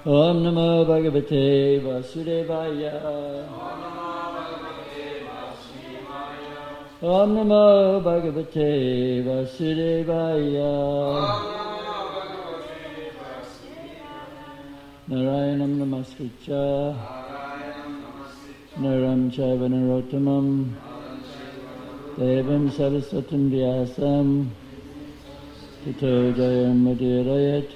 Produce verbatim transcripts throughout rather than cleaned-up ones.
Om Namo Bhagavate Vasudevaya. Om Namo Bhagavate Vasudevaya. Narayanam Namaskritya Naram Chaiva Narottamam Devam Saraswatam Vyasam Tato Jayam Madhurayat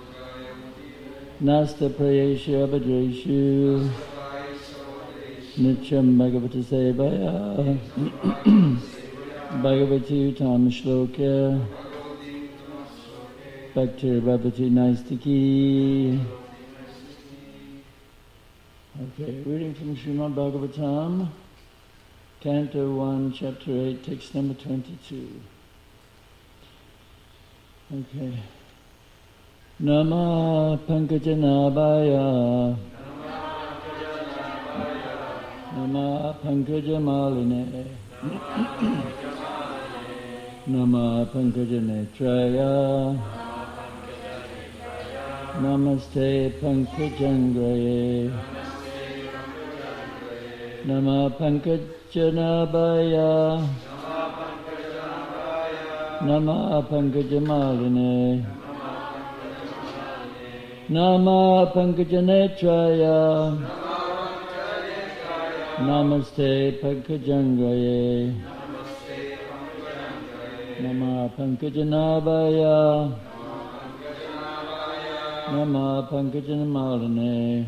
Nasta Prayeshu Abhadreshu Nityam Bhagavata Sevaya Bhagavati Uttama Shloka Bhaktir Bhavati Naistiki. Okay, reading from Srimad Bhagavatam, Canto one, Chapter eight, text number twenty-two. Okay. Nama Pankajanabhaya Nama Pankajamaline Nama Pankajanetraya Namaste Pankajangraye Nama Pankajanabhaya Nama Pankajamaline Nama Pankajanetraya Namaste Pankajangraye Nama Pankajanabhaya Nama Pankajanamaline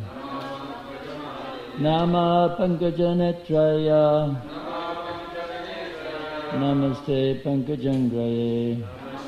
Nama Pankajanetraya Namaste Pankajangraye.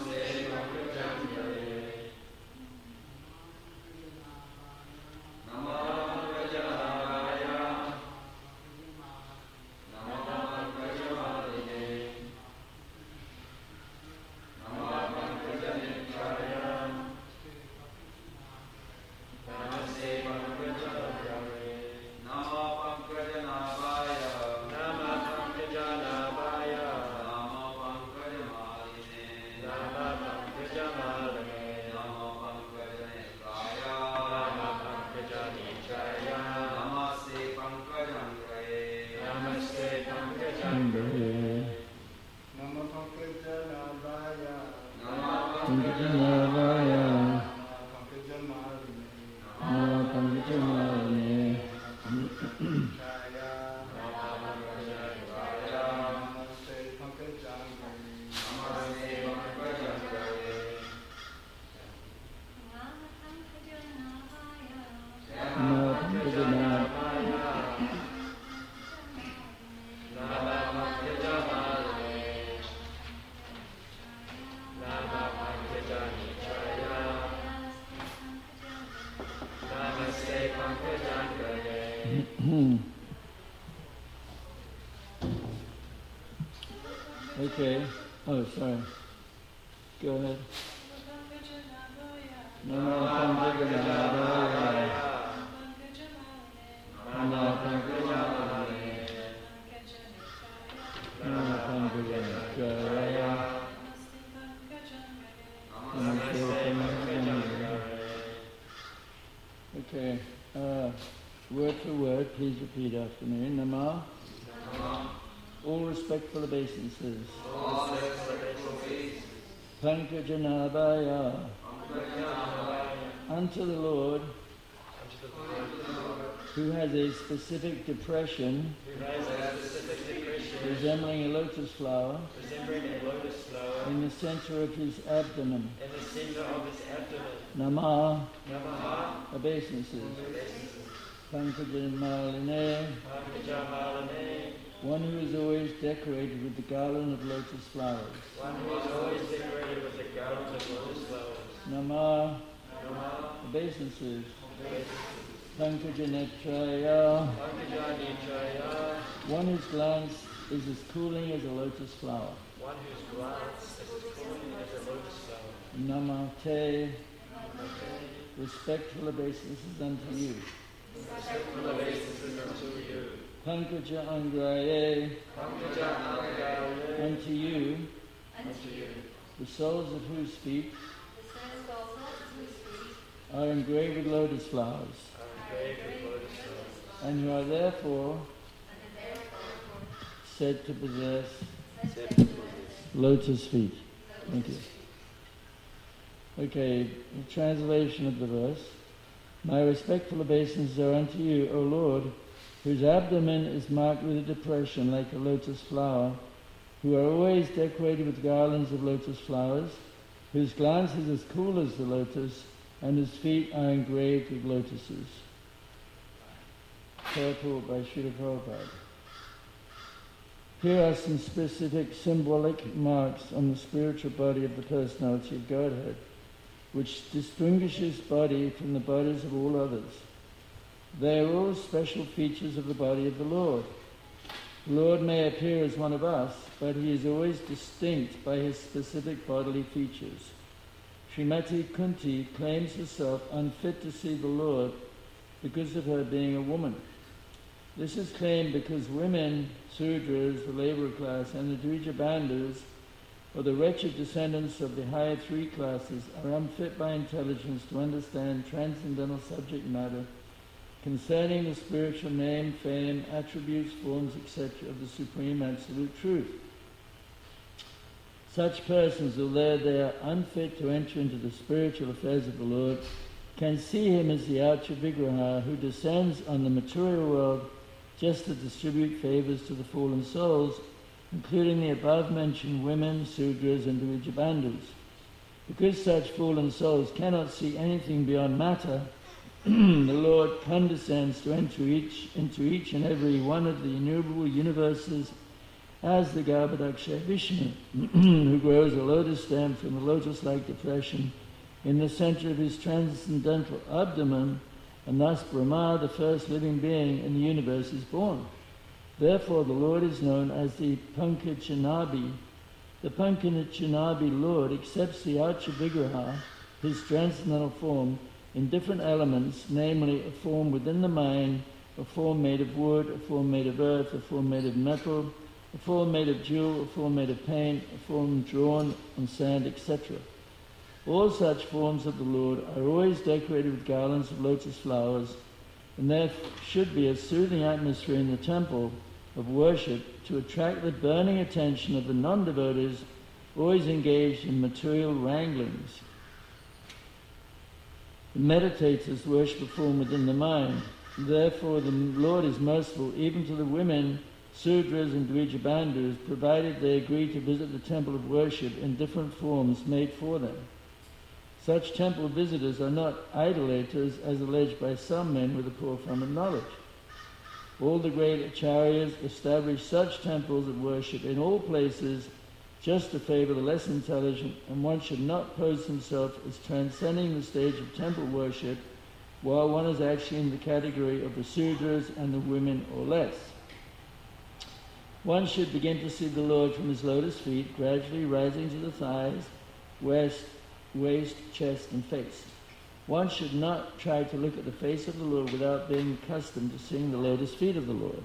Okay. Oh, sorry. Go ahead. Namo Pankajanabhaya. Namo Pankajanabhaya. Namo Pankajanabhaya. Okay. Uh, word for word, please repeat after me. Nama. All respectful obeisances. All respectful obeisances. Pankajanabhaya. Unto the Lord, who has a specific depression, resembling a lotus flower, in the center of his abdomen. Nama. Obeisances. Pankajamaline. One who is always decorated with the garland of lotus flowers. One who is always decorated with the garland of lotus flowers. Nama. Nama. Obeisances. Pankajanetraya. Pankajanetraya. One whose glance is as cooling as a lotus flower. One whose glance is as cooling as a lotus flower. Namaste. Respectful obeisances unto you. Respectful obeisances unto you. Pankaja Angraye. Pankaja Angraye. Unto you. Unto you. The soles of whose feet are engraved with lotus flowers, are engraved with lotus flowers, and who are therefore said to possess said to possess lotus feet. Thank you. Okay, the translation of the verse. My respectful obeisances are unto you, O Lord, whose abdomen is marked with a depression like a lotus flower, who are always decorated with garlands of lotus flowers, whose glance is as cool as the lotus, and whose feet are engraved with lotuses. Purport by Srila Prabhupada. Here are some specific symbolic marks on the spiritual body of the personality of Godhead, which distinguishes body from the bodies of all others. They are all special features of the body of the Lord. The Lord may appear as one of us, but he is always distinct by his specific bodily features. Srimati Kunti claims herself unfit to see the Lord because of her being a woman. This is claimed because women, Sudras, the labor class, and the Dvija Bandhus, or the wretched descendants of the higher three classes, are unfit by intelligence to understand transcendental subject matter concerning the spiritual name, fame, attributes, forms, et cetera of the Supreme Absolute Truth. Such persons, although they are unfit to enter into the spiritual affairs of the Lord, can see him as the Archa Vigraha who descends on the material world just to distribute favors to the fallen souls, including the above-mentioned women, Sudras, and Dvija Bandhus. Because such fallen souls cannot see anything beyond matter, the Lord condescends to enter each, into each and every one of the innumerable universes as the Garbhodaksha Vishnu, who grows a lotus stem from a lotus-like depression in the center of his transcendental abdomen, and thus Brahma, the first living being in the universe, is born. Therefore the Lord is known as the Pankajanabi. The Pankajanabi Lord accepts the Archa Vigraha, his transcendental form, in different elements, namely a form within the mind, a form made of wood, a form made of earth, a form made of metal, a form made of jewel, a form made of paint, a form drawn on sand, et cetera. All such forms of the Lord are always decorated with garlands of lotus flowers, and there should be a soothing atmosphere in the temple of worship to attract the burning attention of the non-devotees always engaged in material wranglings. The meditators worship a form within the mind. Therefore the Lord is merciful even to the women, Sudras and Dvija Bandhus, provided they agree to visit the temple of worship in different forms made for them. Such temple visitors are not idolaters as alleged by some men with a poor form of knowledge. All the great acharyas established such temples of worship in all places just to favor the less intelligent, and one should not pose himself as transcending the stage of temple worship while one is actually in the category of the Sudras and the women or less. One should begin to see the Lord from his lotus feet, gradually rising to the thighs, waist, waist, chest, and face. One should not try to look at the face of the Lord without being accustomed to seeing the lotus feet of the Lord.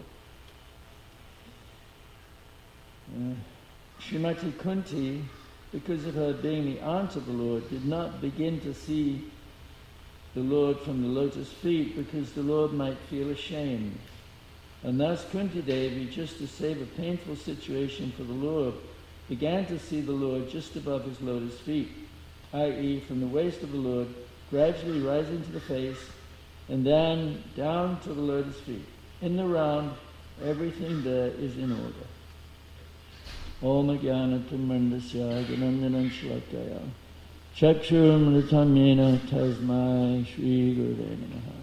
Uh, Srimati Kunti, because of her being the aunt of the Lord, did not begin to see the Lord from the lotus feet because the Lord might feel ashamed. And thus Kunti Devi, just to save a painful situation for the Lord, began to see the Lord just above his lotus feet, that is from the waist of the Lord, gradually rising to the face, and then down to the lotus feet. In the round, everything there is in order. Om Jnanatam Mandasya Gnananam Shlakaya Chakshur Mritamyena Tasmai Shri Gurudev Namaha.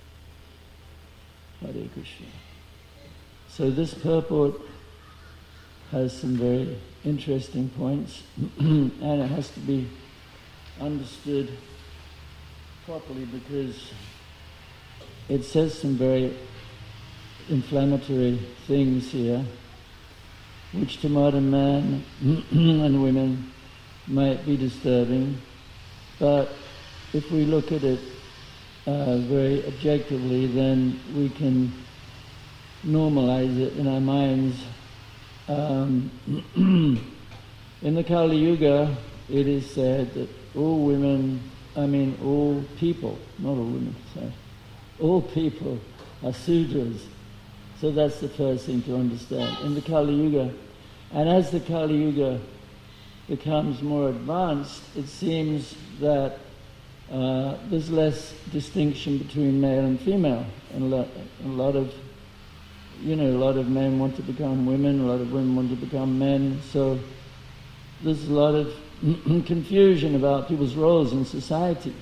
Hare Krishna. So this purport has some very interesting points and it has to be understood properly because it says some very inflammatory things here which to modern men and women might be disturbing, but if we look at it uh, very objectively, then we can normalize it in our minds. Um, in the Kali Yuga, it is said that all women I mean all people, not all women, sorry. All people are Sudras. So that's the first thing to understand. In the Kali Yuga, and as the Kali Yuga becomes more advanced, it seems that uh, there's less distinction between male and female. And a lot, a lot of, you know, a lot of men want to become women, a lot of women want to become men. So there's a lot of confusion about people's roles in society.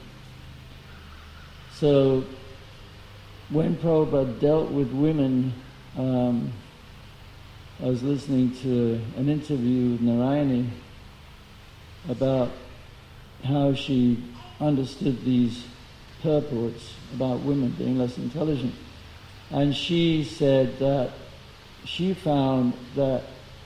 So when Prabhupada dealt with women, um, I was listening to an interview with Narayani about how she understood these purports about women being less intelligent. And she said that she found that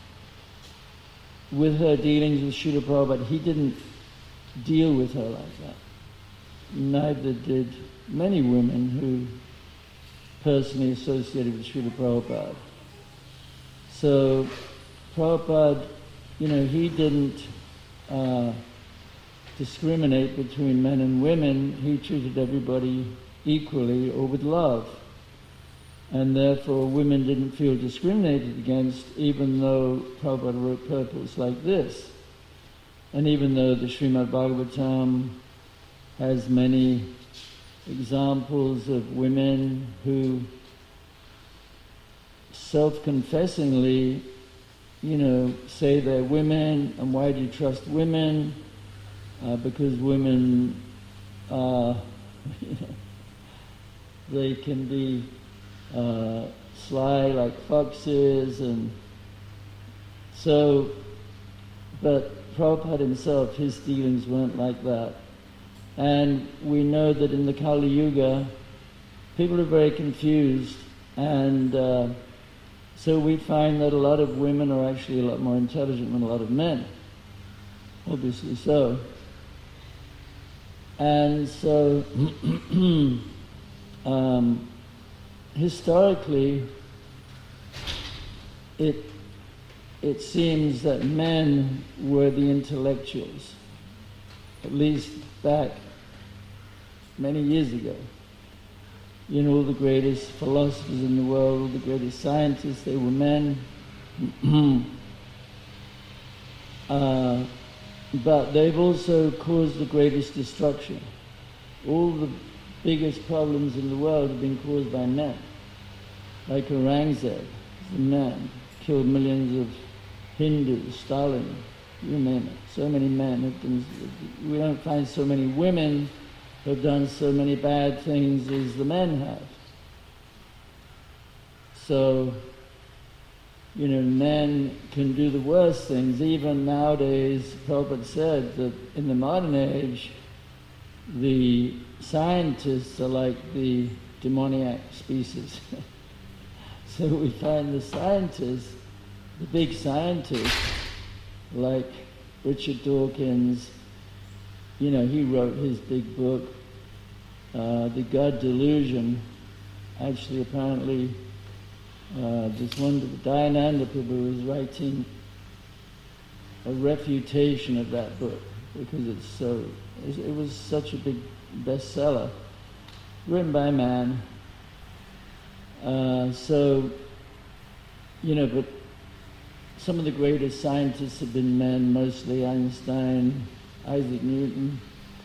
with her dealings with Srila Prabhupada, he didn't deal with her like that. Neither did many women who personally associated with Srila Prabhupada. So Prabhupada, you know, he didn't uh, discriminate between men and women. He treated everybody equally or with love. And therefore women didn't feel discriminated against, even though Prabhupada wrote purports like this. And even though the Srimad Bhagavatam has many examples of women who self-confessingly, you know, say they're women, and why do you trust women? Uh, because women are, you know, they can be uh, sly like foxes, and so, but Prabhupada himself, his dealings weren't like that. And we know that in the Kali Yuga, people are very confused, and uh, so we find that a lot of women are actually a lot more intelligent than a lot of men, obviously so. And so, um, historically, it it seems that men were the intellectuals, at least back many years ago. You know, all the greatest philosophers in the world, all the greatest scientists, they were men. uh, but they've also caused the greatest destruction. All the biggest problems in the world have been caused by men. Like Aurangzeb, the man, killed millions of Hindus, Stalin, you name it. So many men have done, we don't find so many women who have done so many bad things as the men have. So, you know, men can do the worst things. Even nowadays, Prabhupada said that in the modern age, the scientists are like the demoniac species. So we find the scientists, the big scientists, like Richard Dawkins, you know, he wrote his big book, uh, The God Delusion. Actually, apparently, uh, this one, Dayananda Prabhu was writing a refutation of that book because it's so, it was such a big bestseller, written by a man. Uh, so, you know, but some of the greatest scientists have been men, mostly Einstein, Isaac Newton.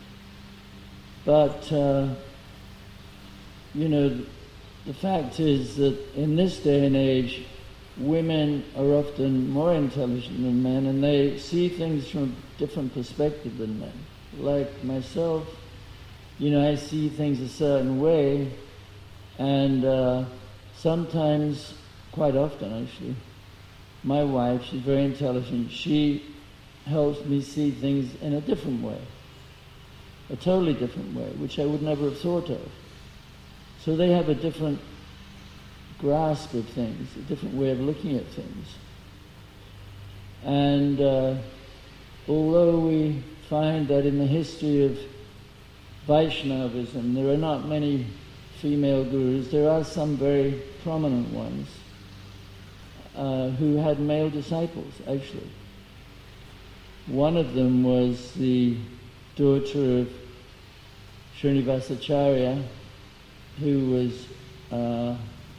But, uh, you know, the fact is that in this day and age, women are often more intelligent than men, and they see things from a different perspective than men. Like myself, you know, I see things a certain way, and uh, sometimes, quite often actually, my wife, she's very intelligent, she helps me see things in a different way, a totally different way, which I would never have thought of. So they have a different grasp of things, a different way of looking at things. And uh, although we find that in the history of Vaishnavism, there are not many female gurus, there are some very prominent ones uh, who had male disciples, actually. One of them was the daughter of Srinivasacharya, who was uh,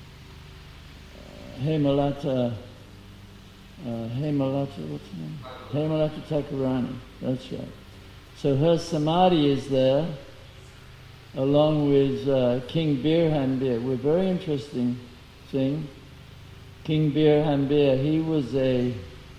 Hemalata, uh, Hemalata, what's her name? Hemalata Thakurani, that's right. So her samadhi is there, along with uh, King Birhambir. We're very interesting thing. King Birhambir, he was a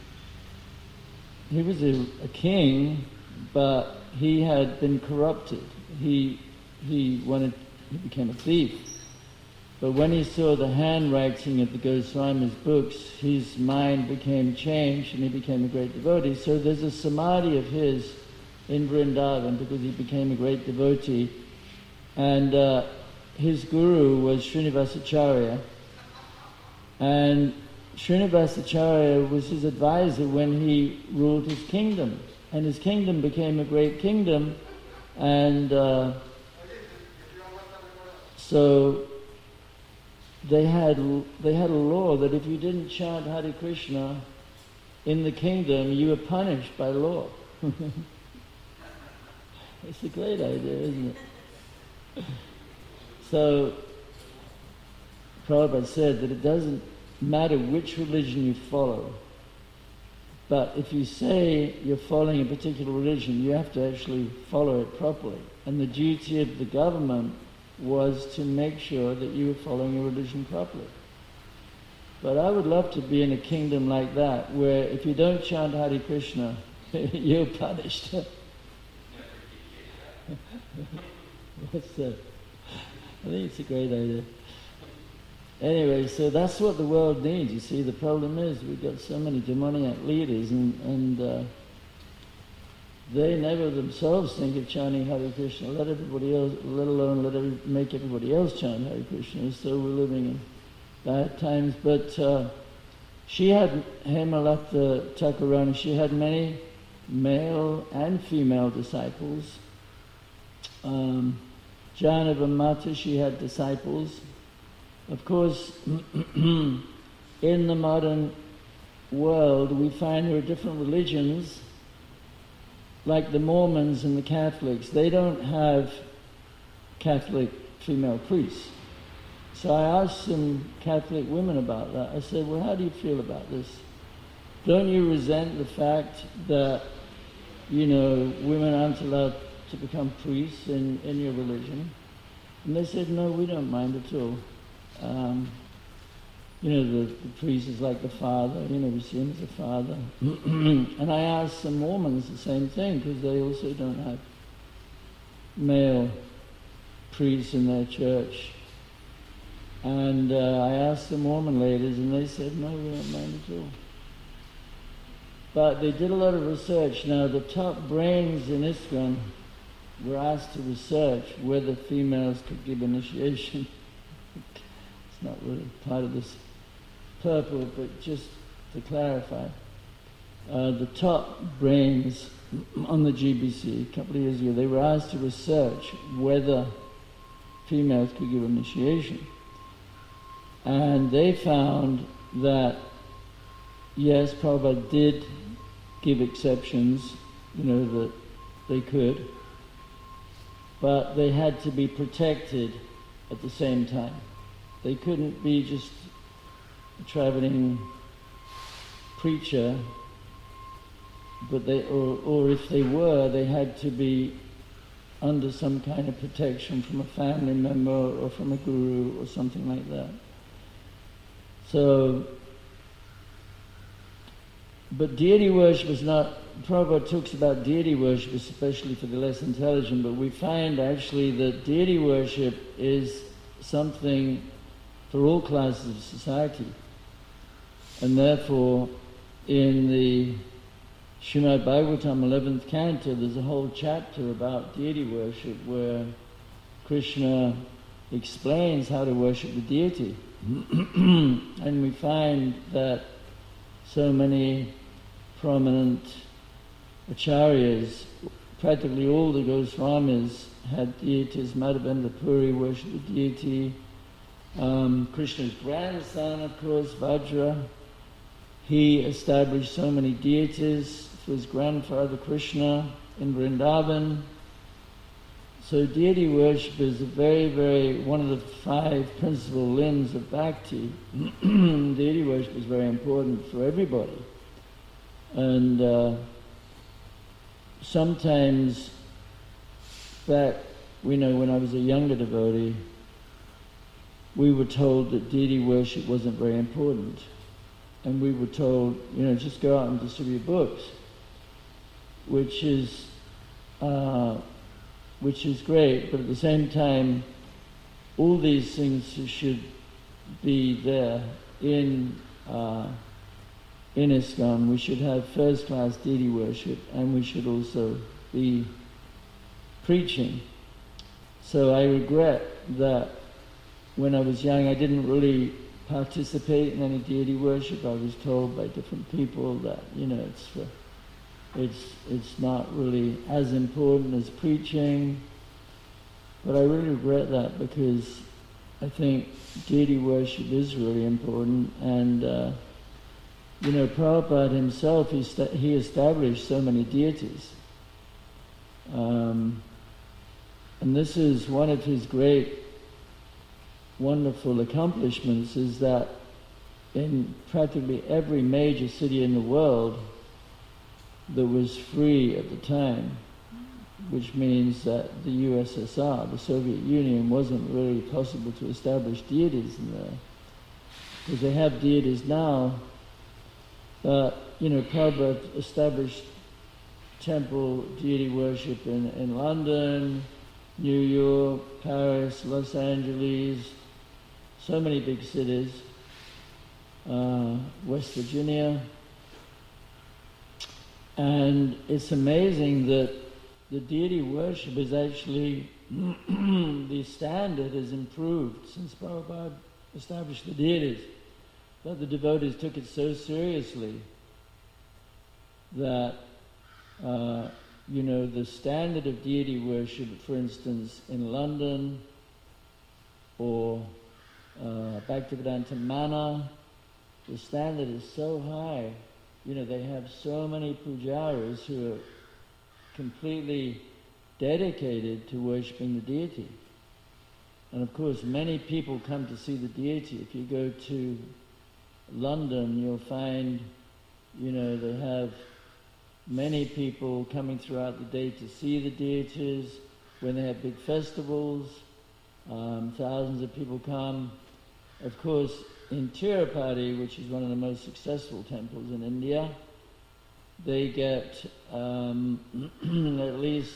he was a, a king, but he had been corrupted. He he wanted he became a thief. But when he saw the handwriting of the Goswami's books, his mind became changed and he became a great devotee. So there's a samadhi of his in Vrindavan because he became a great devotee. And uh, his guru was Srinivasacharya. And Srinivasacharya was his advisor when he ruled his kingdom. And his kingdom became a great kingdom. And uh, so they had they had a law that if you didn't chant Hare Krishna in the kingdom, you were punished by law. It's a great idea, isn't it? So Prabhupada said that it doesn't matter which religion you follow, but if you say you're following a particular religion, you have to actually follow it properly. And the duty of the government was to make sure that you were following your religion properly. But I would love to be in a kingdom like that, where if you don't chant Hare Krishna, you're punished. What's that? I think it's a great idea. Anyway, so that's what the world needs. You see, the problem is we've got so many demoniac leaders, and, and uh, they never themselves think of chanting Hare Krishna. Let everybody else, let alone let every, make everybody else chant Hare Krishna. So we're living in bad times. But uh, she had Hemalata Thakurani. She had many male and female disciples. Um, Janava Mata, she had disciples. Of course, in the modern world, we find there are different religions, like the Mormons and the Catholics. They don't have Catholic female priests. So I asked some Catholic women about that. I said, well, how do you feel about this? Don't you resent the fact that, you know, women aren't allowed to become priests in, in your religion? And they said, no, we don't mind at all. Um, you know, the, the priest is like the father, you know, we see him as a father. And I asked some Mormons the same thing, because they also don't have male priests in their church. And uh, I asked the Mormon ladies, and they said, no, we don't mind at all. But they did a lot of research. Now, the top brains in ISKCON were asked to research whether females could give initiation. It's not really part of this purport, but just to clarify. Uh, the top brains on the G B C a couple of years ago, they were asked to research whether females could give initiation. And they found that, yes, Prabhupada did give exceptions, you know, that they could, but they had to be protected at the same time. They couldn't be just a traveling preacher, but they, or, or if they were, they had to be under some kind of protection from a family member or from a guru or something like that. So, but deity worship is not, Prabhupada talks about deity worship especially for the less intelligent, but we find actually that deity worship is something for all classes of society. And therefore, in the Srimad Bhagavatam eleventh canto, there's a whole chapter about deity worship where Krishna explains how to worship the deity. And we find that so many prominent acharyas, practically all the Goswamis had deities. Madhavendra Puri worshipped the deity. Um, Krishna's grandson, of course, Vajra, he established so many deities for his grandfather Krishna in Vrindavan. so deity worship is a very, very, one of the five principal limbs of bhakti. Deity worship is very important for everybody. And uh, sometimes, back, we know when I was a younger devotee, we were told that deity worship wasn't very important. And we were told, you know, just go out and distribute books, which is, uh, which is great, but at the same time, all these things should be there in uh, in ISKCON. We should have first-class deity worship, and we should also be preaching. So I regret that when I was young, I didn't really participate in any deity worship. I was told by different people that, you know, it's for, it's it's not really as important as preaching. But I really regret that, because I think deity worship is really important. And uh, you know, Prabhupada himself, he, sta- he established so many deities. Um, and this is one of his great, wonderful accomplishments, is that in practically every major city in the world that was free at the time, which means that the U S S R, the Soviet Union, wasn't really possible to establish deities in there. Because they have deities now, but, you know, Prabhupada established temple deity worship in, in London, New York, Paris, Los Angeles, so many big cities, uh, West Virginia. And it's amazing that the deity worship is actually, the standard has improved since Prabhupada established the deities. But the devotees took it so seriously that, uh, you know, the standard of deity worship, for instance, in London or uh, Bhaktivedanta Mana, the standard is so high. You know, they have so many pujaris who are completely dedicated to worshipping the deity. And of course, many people come to see the deity. If you go to London, you'll find, you know, they have many people coming throughout the day to see the deities. When they have big festivals, um, thousands of people come. Of course, in Tirupati, which is one of the most successful temples in India, they get um, at least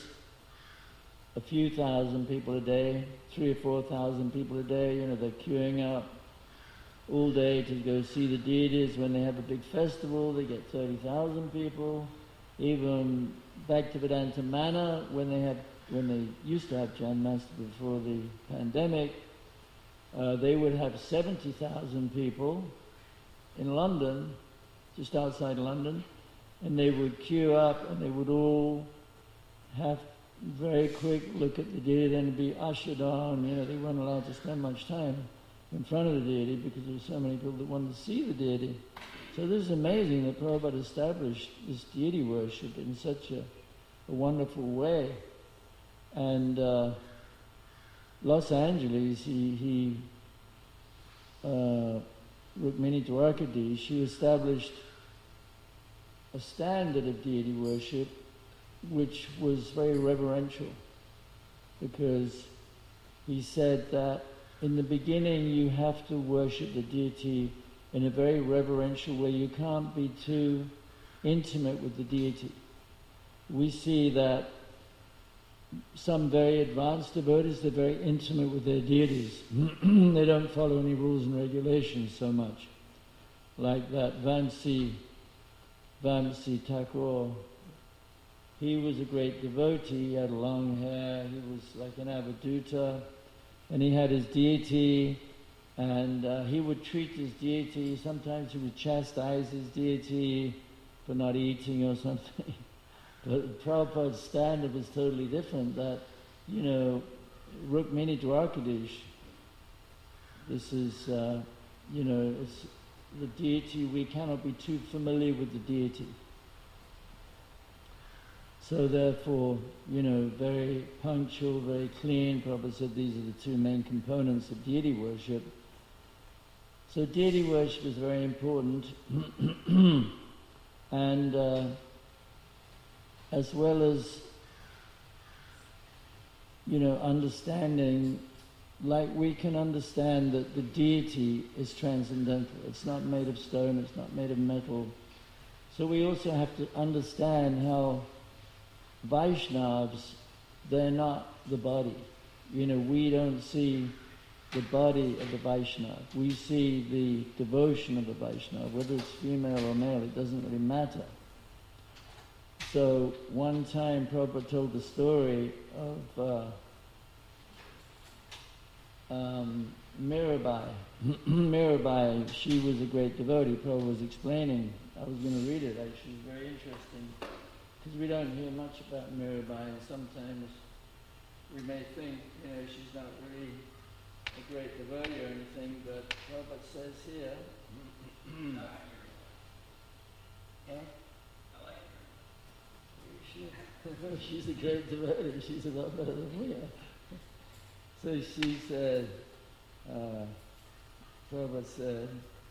a few thousand people a day, three or four thousand people a day. You know, they're queuing up all day to go see the deities. When they have a big festival, they get thirty thousand people. Even Bhaktivedanta Mana, when they have, when they used to have Janmastami before the pandemic, uh, they would have seventy thousand people in London, just outside London, and they would queue up, and they would all have very quick look at the deity, then be ushered on. You know, they weren't allowed to spend much time in front of the deity because there were so many people that wanted to see the deity. So this is amazing that Prabhupada established this deity worship in such a, a wonderful way. And uh, Los Angeles, he, he uh, Rukmini Dwarkadish, she established a standard of deity worship which was very reverential, because he said that in the beginning you have to worship the deity in a very reverential way. You can't be too intimate with the deity. We see that some very advanced devotees, they're very intimate with their deities. They don't follow any rules and regulations so much. Like that Vamsi, Vamsi Thakur, he was a great devotee. He had long hair, he was like an avadhuta, and he had his deity, and uh, he would treat his deity. Sometimes he would chastise his deity for not eating or something. But Prabhupada's standard was totally different, that, you know, Rukmini Dwarkadish, this is, uh, you know, it's the deity, we cannot be too familiar with the deity. So therefore, you know, very punctual, very clean. Prabhupada said these are the two main components of deity worship. So deity worship is very important. And uh, as well as, you know, understanding, like we can understand that the deity is transcendental. It's not made of stone, it's not made of metal. So we also have to understand how Vaishnavas, they're not the body. You know, we don't see the body of the Vaishnava. We see the devotion of the Vaishnava. Whether it's female or male, it doesn't really matter. So one time Prabhupada told the story of uh, um, Mirabai. Mirabai, she was a great devotee. Prabhupada was explaining. I was going to read it actually. It's very interesting. Because we don't hear much about Mirabai, and sometimes we may think, you know, she's not really a great devotee or anything, but Prabhupada says here, huh? I like her. She, she's a great devotee, she's a lot better than we are. So she said, uh, Prabhupada said,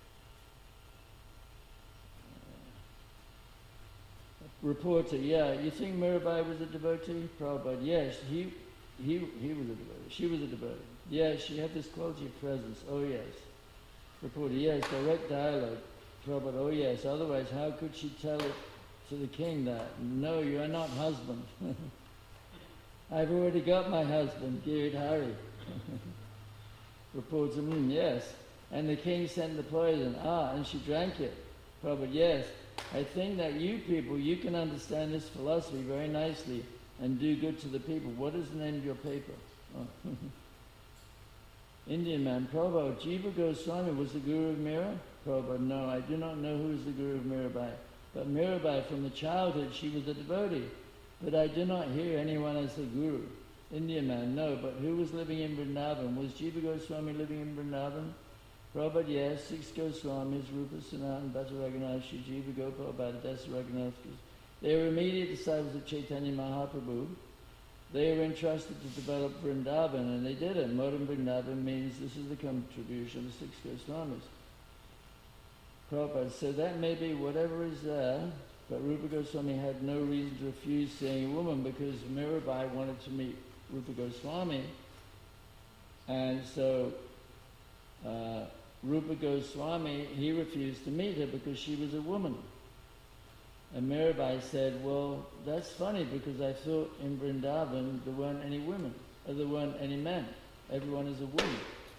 reporter, yeah, you think Mirabai was a devotee? Prabhupada, yes, he, he, he was a devotee. She was a devotee. Yes, she had this quality of presence. Oh yes. Reporter, yes, direct dialogue. Prabhupada, oh yes. Otherwise, how could she tell it to the king that, no, you are not husband. I've already got my husband, Giridhari. Reporter, mm, yes. And the king sent the poison. Ah, and she drank it. Prabhupada, yes. I think that you people, you can understand this philosophy very nicely and do good to the people. What is the name of your paper? Oh. Indian man, Prabhupada, Jiva Goswami was the guru of Mira? Prabhupada, no, I do not know who is the guru of Mirabai. But Mirabai, from the childhood, she was a devotee. But I do not hear anyone as the guru. Indian man, no, but who was living in Vrindavan? Was Jiva Goswami living in Vrindavan? Prabhupada, yes, six Goswamis, Rupa, Sanatan, Bhatta Raghunath, Shri Jiva Gopal, Bhattadasa Raghunath. They were immediate disciples of Chaitanya Mahaprabhu. They were entrusted to develop Vrindavan, and they did it. Modern Vrindavan means this is the contribution of the six Goswamis. Prabhupada, so that may be whatever is there, but Rupa Goswami had no reason to refuse seeing a woman because Mirabai wanted to meet Rupa Goswami, and so uh, Rupa Goswami, he refused to meet her because she was a woman. And Mirabai said, well, that's funny because I thought in Vrindavan there weren't any women, or there weren't any men. Everyone is a woman.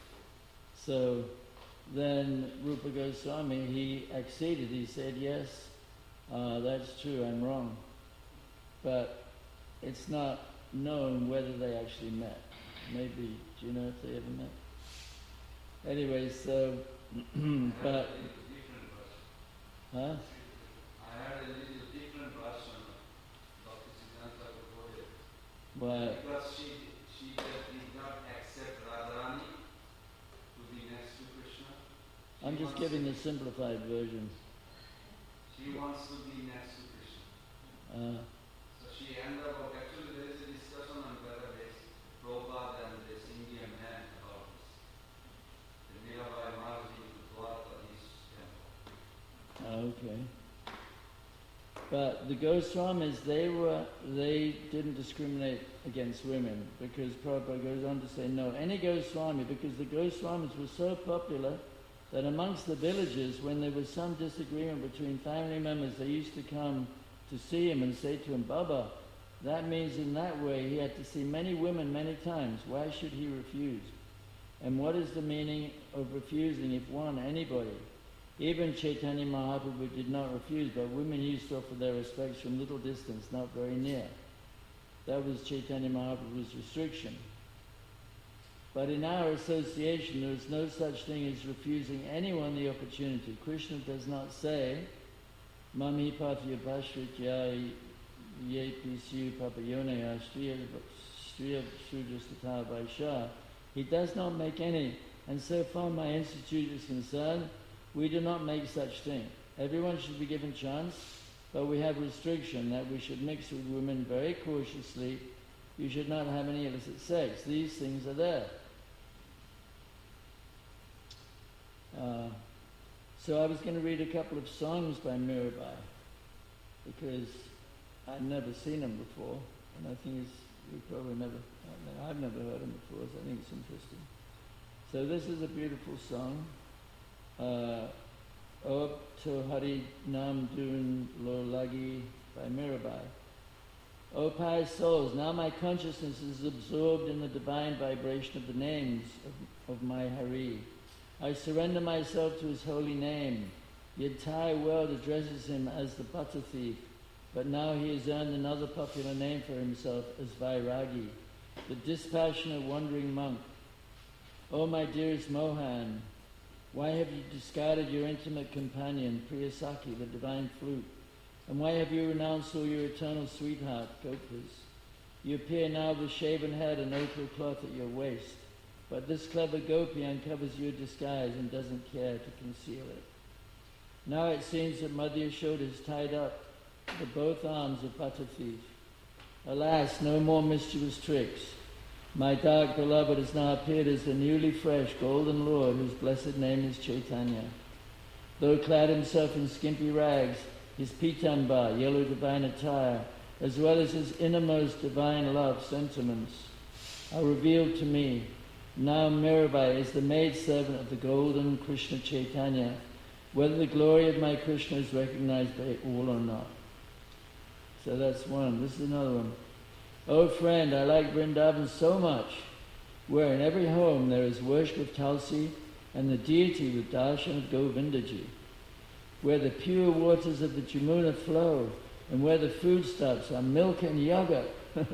So then Rupa Goswami, he acceded. He said, yes, uh, that's true, I'm wrong. But it's not known whether they actually met. Maybe, do you know if they ever met? Anyway, so, but, huh? I had a little different version of Doctor Siddhanta Prabhupada. Why? Because she, she just did not accept Radharani to be next to Krishna. She I'm just giving the simplified version. She wants to be next to Krishna. Uh, so she ended up, actually there is a discussion on whether there's Prabhupada and this Indian man about this. The Mirabai merged into Dwarka, his temple. okay. But the Goswamis, they were, they didn't discriminate against women because Prabhupada goes on to say, no, any Goswami, because the Goswamis were so popular that amongst the villagers, when there was some disagreement between family members, they used to come to see him and say to him, Baba, that means in that way he had to see many women many times. Why should he refuse? And what is the meaning of refusing if one, anybody? Even Chaitanya Mahaprabhu did not refuse, but women used to offer their respects from little distance, not very near. That was Chaitanya Mahaprabhu's restriction. But in our association, there is no such thing as refusing anyone the opportunity. Krishna does not say, Mami patya bhashritya ye pisu papayonaya striya sujastata vaisha. He does not make any. And so far my institute is concerned, we do not make such thing. Everyone should be given chance, but we have restriction that we should mix with women very cautiously. You should not have any illicit sex. These things are there. Uh, so I was going to read a couple of songs by Mirabai, because I'd never seen them before, and I think it's, we probably never, I've never heard them before, so I think it's interesting. So this is a beautiful song. Uh, Ob to Hari Nam Dun Lo Lagi by Mirabai. O pious souls, now my consciousness is absorbed in the divine vibration of the names of, of my Hari. I surrender myself to his holy name. The entire world addresses him as the butter thief, but now he has earned another popular name for himself as Vairagi, the dispassionate wandering monk. O my dearest Mohan, why have you discarded your intimate companion, Priyasaki, the divine flute? And why have you renounced all your eternal sweetheart, Gopas? You appear now with shaven head and opal cloth at your waist, but this clever gopi uncovers your disguise and doesn't care to conceal it. Now it seems that Mother Yashoda is tied up to both arms of butter thief. Alas, no more mischievous tricks. My dark beloved has now appeared as the newly fresh golden Lord whose blessed name is Chaitanya. Though clad himself in skimpy rags, his pitamba, yellow divine attire, as well as his innermost divine love sentiments, are revealed to me. Now Mirabai is the maidservant of the golden Krishna Chaitanya, whether the glory of my Krishna is recognized by all or not. So that's one. This is another one. Oh friend, I like Vrindavan so much, where in every home there is worship of Tulsi and the deity with darshan of Govindaji, where the pure waters of the Jamuna flow, and where the foodstuffs are milk and yogurt.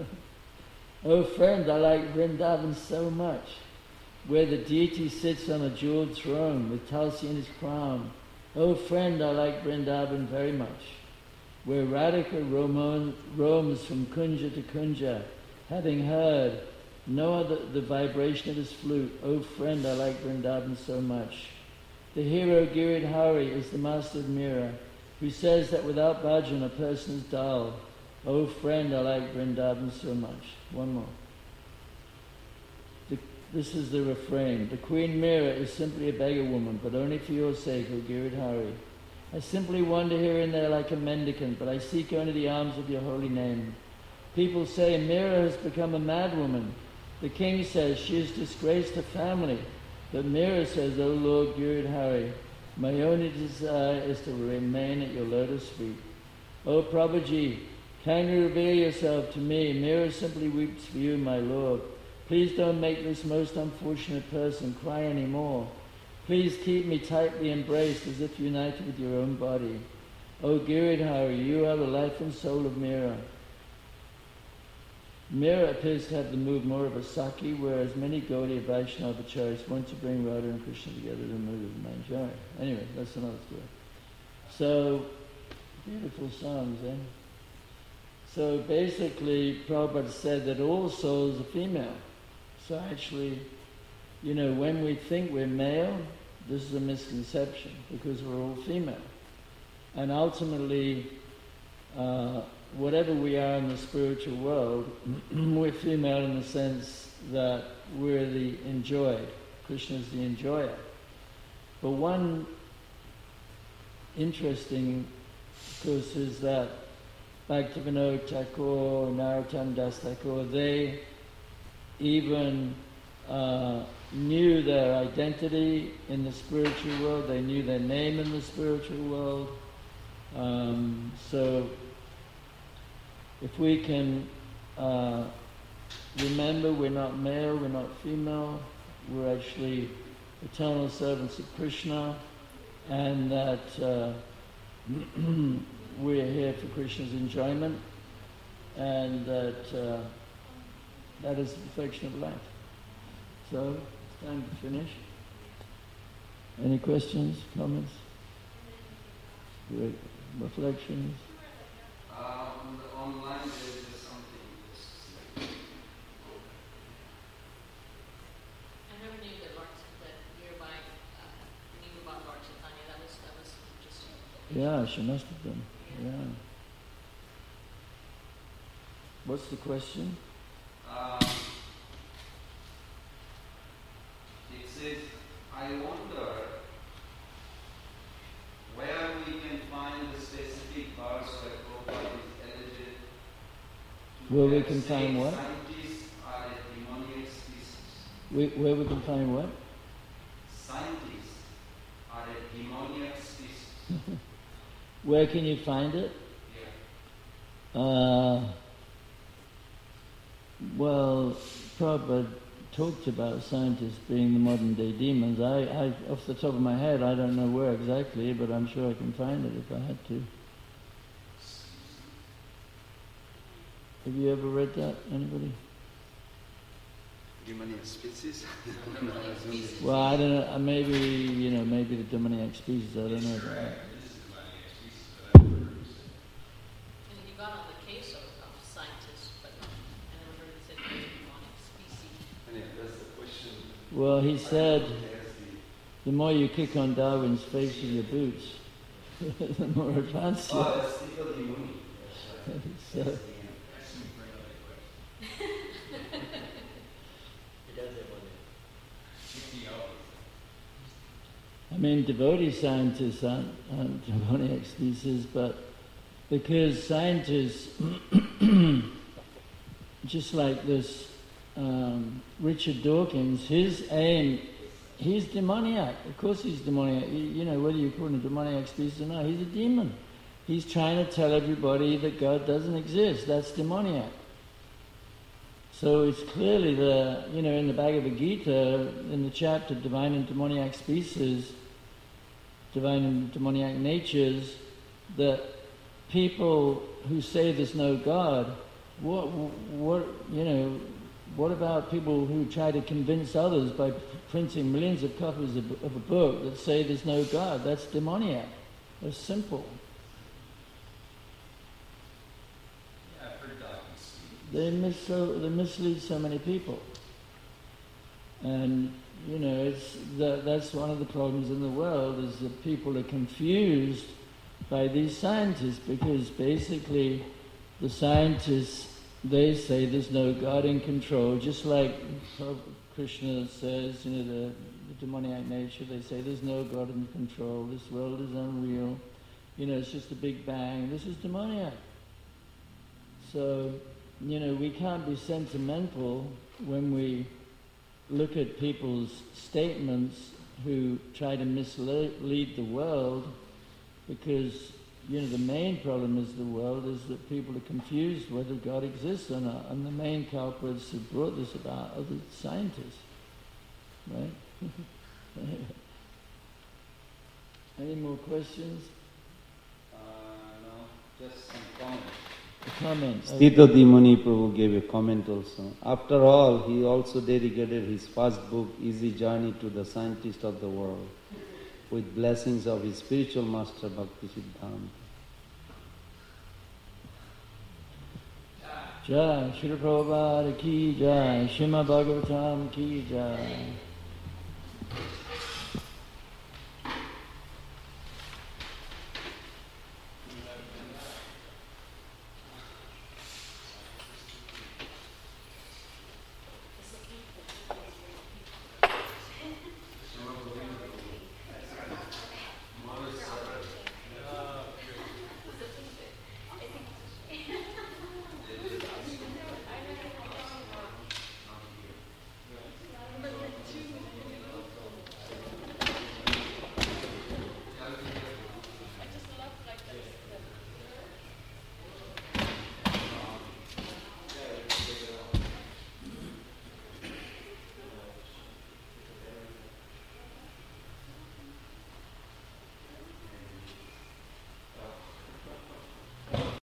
Oh friend, I like Vrindavan so much, where the deity sits on a jeweled throne with Tulsi in his crown. Oh friend, I like Vrindavan very much, where Radhika roam, roams from kunja to kunja, having heard no other the vibration of his flute. Oh friend, I like Vrindavan so much. The hero Giridhari is the master of Mira, who says that without bhajan a person is dull. Oh friend, I like Vrindavan so much. One more. The, this is the refrain. The Queen Mira is simply a beggar woman, but only for your sake, O Giridhari. I simply wander here and there like a mendicant, but I seek only the alms of your holy name. People say Mira has become a madwoman. The king says she has disgraced her family. But Mira says, O Lord Giridhari, my only desire is to remain at your lotus feet. O Prabhuji, kindly reveal yourself to me. Mira simply weeps for you, my Lord. Please don't make this most unfortunate person cry anymore. Please keep me tightly embraced as if united with your own body. O Giridhari, you are the life and soul of Mira. Mira appears to have the mood more of a Saki, whereas many Gaudiya Vaishnava acharyas want to bring Radha and Krishna together in the mood of Manjari. Anyway, that's another story. So, beautiful songs, eh? So basically, Prabhupada said that all souls are female. So actually, you know, when we think we're male, this is a misconception, because we're all female. And ultimately, uh, whatever we are in the spiritual world, we're female in the sense that we're the enjoyed. Krishna is the enjoyer. But one interesting, of course, is that Bhaktivinoda Thakur, Narottam Das Thakur, they even uh, knew their identity in the spiritual world. They knew their name in the spiritual world. Um, so if we can uh, remember we're not male, we're not female, we're actually eternal servants of Krishna, and that uh, we're here for Krishna's enjoyment, and that uh, that is the perfection of life. So, it's time to finish. Any questions, comments? Great. Reflections? Uh, on the online, there is just something. Just I never knew that Lord, that nearby uh, knew about Lord Chaitanya. That was that was interesting. Yeah, she must have been. Yeah. What's the question? Um, it says, I wonder where we can find the specific verse where Prabhupada is alleged to Where we have can said find what? scientists are a demoniac species. We, where we can find what? Scientists are a demoniac species. Where can you find it? Yeah. Uh, well, Prabhupada talked about scientists being the modern day demons. I, I, off the top of my head, I don't know where exactly, but I'm sure I can find it if I had to. Have you ever read that? Anybody? Demoniac species? Well, I don't know. uh, Maybe you know. Maybe the demoniac species. I don't know about that. And he got on the case of, of scientists, but I never heard it said it was demonic species. Anyway, that's the question. Well, he said, There's the- the more you kick on Darwin's face with your boots, the more advanced you Oh, are. that's Stephen the Muni. So, He does it when I mean, devotee scientists aren't, aren't demoniac species, but because scientists, just like this um, Richard Dawkins, his aim, he's demoniac. Of course he's demoniac. You, you know, whether you call him a demoniac species or not, he's a demon. He's trying to tell everybody that God doesn't exist. That's demoniac. So it's clearly the, you know, in the Bhagavad Gita, in the chapter Divine and Demoniac Species, Divine and Demoniac Natures, that people who say there's no God, what, what, you know, what about people who try to convince others by printing millions of copies of, of a book that say there's no God? That's demoniac. That's simple. Yeah, I've heard Dawkins speak. They mis so they mislead so many people, and you know it's that that's one of the problems in the world is that people are confused by these scientists because basically the scientists they say there's no God in control, just like Krishna says, you know, the, the demoniac nature. They say there's no God in control. This world is unreal. You know, it's just a big bang. This is demoniac. So, you know, we can't be sentimental when we look at people's statements who try to mislead the world, because, you know, the main problem is the world is that people are confused whether God exists or not, and the main culprits who brought this about are the scientists, right? Any more questions? Uh, no, just some comments. A comment? Stitati Muni Prabhu gave a comment also. After all, he also dedicated his first book, Easy Journey to the Scientist of the World, with blessings of his spiritual master Bhakti Siddhanta. Jai Shri Prabhupada ki jai, Srimad Bhagavatam ki jai.